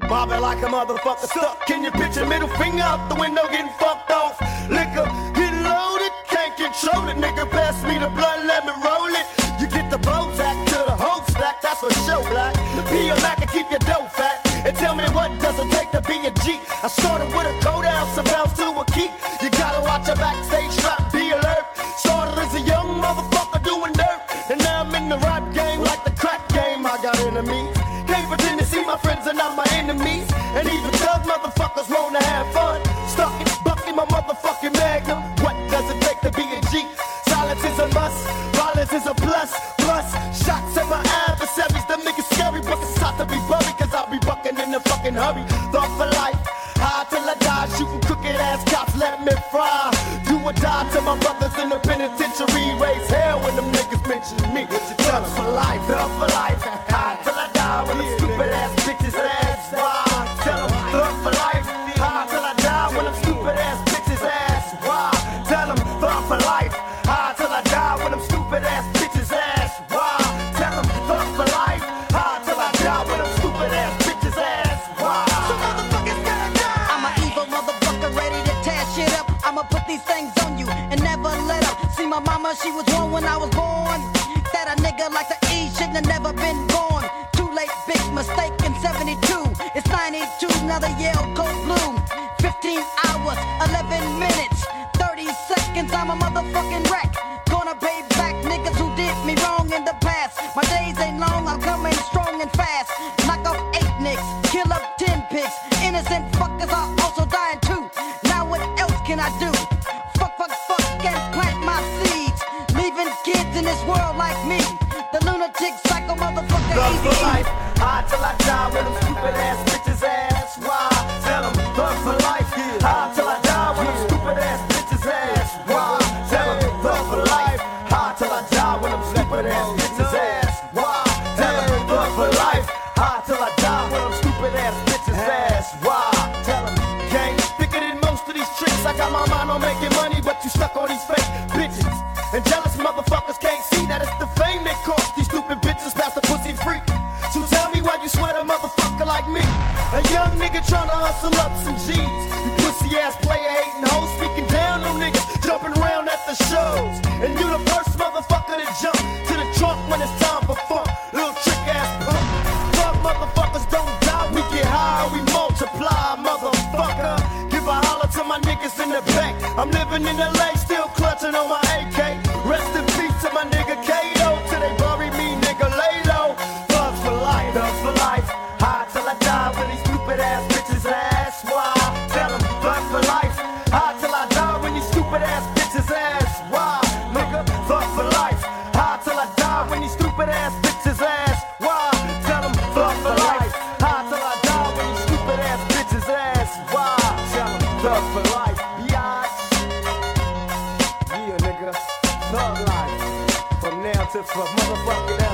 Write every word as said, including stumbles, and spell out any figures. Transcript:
Bobbing like a motherfucker stuck. Can you picture middle finger out the window getting fucked off? Liquor, get loaded, can't control it. Nigga, pass me the blunt, let me roll it. You get the Bozak to the whole stack, that's for sure, black. Be a Mac and keep your dough fat. And tell me what does it take to be a G? I started with a cold ounce, some bounce to a key. You gotta watch a backstage strap, be alert. Started as a young motherfucker doing dirt. And now I'm in the rap game like the crack game. I got enemies. Can't pretend to see my friends are not my enemies. And even thug motherfuckers wanna have fun. Stuck in, bucking my motherfucking magnum. What does it take to be a G? Silence is a must, violence is a plus. Plus, shots at my adversaries. Them niggas scary, but it's hot to be buried. Cause I'll be bucking in a fucking hurry. Thought for life, high till I die. Shooting crooked ass cops, let me fry. Do or die to my brothers in the penitentiary. Raise hell when them niggas mention me. Thug for life, thug for life. High till I die when them stupid ass bitches ask why. Tell them thug for life. High till I die when them stupid ass bitches ask why. Tell them thug for life. High till I die when them stupid ass bitches ask why. Tell them thug for life. High till I die when them stupid ass bitches ask why. So motherfuckers gotta die. I'm an evil motherfucker ready to tear shit up. I'ma put these things on you and never let up. See my mama, she was one when I was born. That a nigga like the E shouldn't have never been born. Too late, big mistake in seventy-two. It's ninety-two, another Yale cold blue. fifteen hours, eleven minutes, thirty seconds, I'm a motherfucking wreck. Gonna pay back niggas who did me wrong in the past. My days ain't long, I'm coming strong and fast. Knock off eight nicks, kill up ten pigs. Innocent fuckers are also dying too. Now what else can I do? Fuck, fuck, fuck, and plant my seeds. Leaving kids in this world like me. The lunatic psycho motherfucker. Thug for easy. life, high till I die when them stupid ass bitches ask why. Tell them thug for life, high till I die when them stupid ass bitches ask why. Tell them thug for life, high till I die when them stupid ass bitches ask why. Tell them thug for life, high till I die when them stupid ass bitches ask why. Tell them gang thicker than most of these tricks. I got my mind on making money, but you stuck on these fake bitches. And jealous motherfuckers can't see that it's the fame that cost these stupid bitches past the pussy free. So tell me why you sweat a motherfucker like me, a young nigga tryna hustle up some G's. You pussy ass player hating hoes, speaking down on niggas, jumping around at the shows. And you the first motherfucker to jump to the trunk when it's time for funk. Little trick ass punk. Fuck motherfuckers don't die, we get high, we multiply, motherfucker. Give a holler to my niggas in the back. I'm living in L A, still clutching on my A K. Rest in peace to my nigga Kato, till they bury me, nigga, lay low. Thugs for life, thugs for life. High till I die when these stupid ass bitches ask why. Tell them thugs for life. High till I die when these stupid ass bitches ask why. Nigga, thugs for life. High till I die when these stupid ass bitches ask why. Tell them thugs for life. High till I die when these stupid ass bitches ask why. Tell them thugs for life. Yeah, nigga, thug life. From now to for motherfucking